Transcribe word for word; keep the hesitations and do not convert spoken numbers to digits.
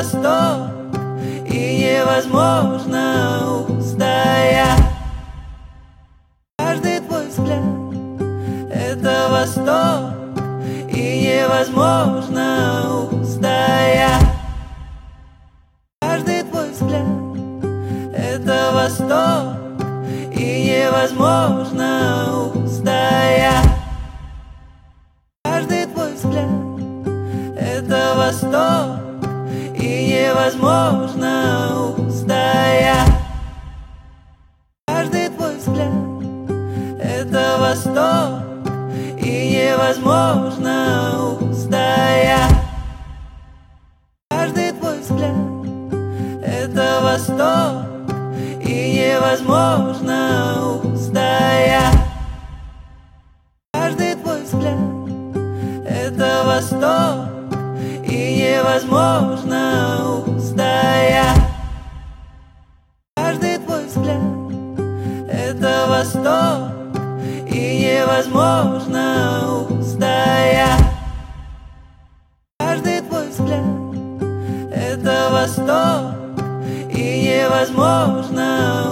восток, и невозможно устоять. Каждый твой взгляд — это восток, и невозможно устоять. Каждый твой взгляд — это восток, и невозможно устоять. Каждый твой взгляд — это восток, и невозможно устоять. Каждый твой взгляд — это восток, и невозможно устоять. Каждый твой взгляд — это восток, и невозможно устоять. Каждый твой взгляд — это восток, и невозможно устоять. Каждый твой взгляд — это восток, и невозможно устоять. Каждый твой взгляд — это восток, и невозможно